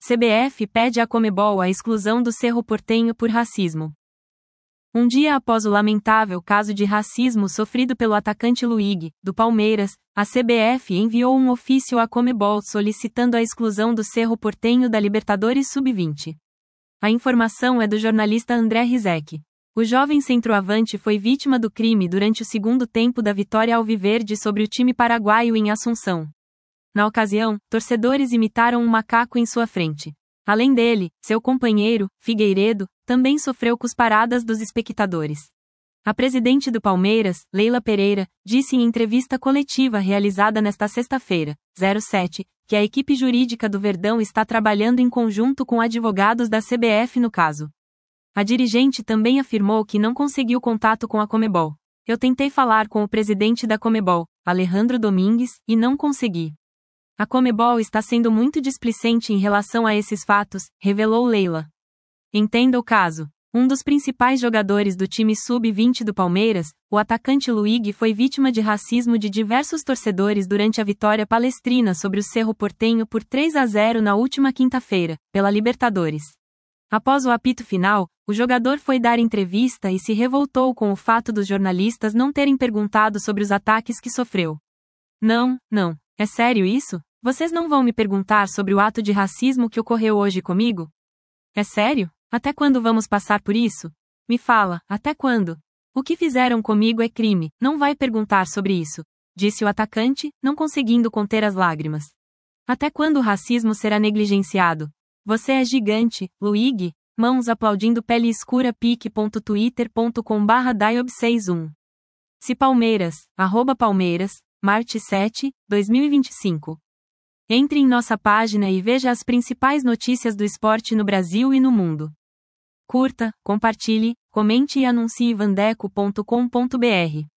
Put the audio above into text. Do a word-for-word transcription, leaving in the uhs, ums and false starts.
C B F pede à Conmebol a exclusão do Cerro Porteño por racismo. Um dia após o lamentável caso de racismo sofrido pelo atacante Luigi, do Palmeiras, a C B F enviou um ofício à Conmebol solicitando a exclusão do Cerro Porteño da Libertadores sub vinte. A informação é do jornalista André Rizek. O jovem centroavante foi vítima do crime durante o segundo tempo da vitória alviverde sobre o time paraguaio em Assunção. Na ocasião, torcedores imitaram um macaco em sua frente. Além dele, seu companheiro, Figueiredo, também sofreu cusparadas dos espectadores. A presidente do Palmeiras, Leila Pereira, disse em entrevista coletiva realizada nesta sexta-feira, sete, que a equipe jurídica do Verdão está trabalhando em conjunto com advogados da C B F no caso. A dirigente também afirmou que não conseguiu contato com a Conmebol. Eu tentei falar com o presidente da Conmebol, Alejandro Domingues, e não consegui. A Conmebol está sendo muito displicente em relação a esses fatos, revelou Leila. Entenda o caso. Um dos principais jogadores do time sub vinte do Palmeiras, o atacante Luigi, foi vítima de racismo de diversos torcedores durante a vitória palestrina sobre o Cerro Porteño por três a zero na última quinta-feira, pela Libertadores. Após o apito final, o jogador foi dar entrevista e se revoltou com o fato dos jornalistas não terem perguntado sobre os ataques que sofreu. Não, não. É sério isso? Vocês não vão me perguntar sobre o ato de racismo que ocorreu hoje comigo? É sério? Até quando vamos passar por isso? Me fala, até quando? O que fizeram comigo é crime, não vai perguntar sobre isso, disse o atacante, não conseguindo conter as lágrimas. Até quando o racismo será negligenciado? Você é gigante, Luigi, mãos aplaudindo pele escura pique ponto twitter ponto com barra daiob sessenta e um. Se Palmeiras, arroba Palmeiras, Marte sete, dois mil e vinte e cinco. Entre em nossa página e veja as principais notícias do esporte no Brasil e no mundo. Curta, compartilhe, comente e anuncie vandeco ponto com ponto br.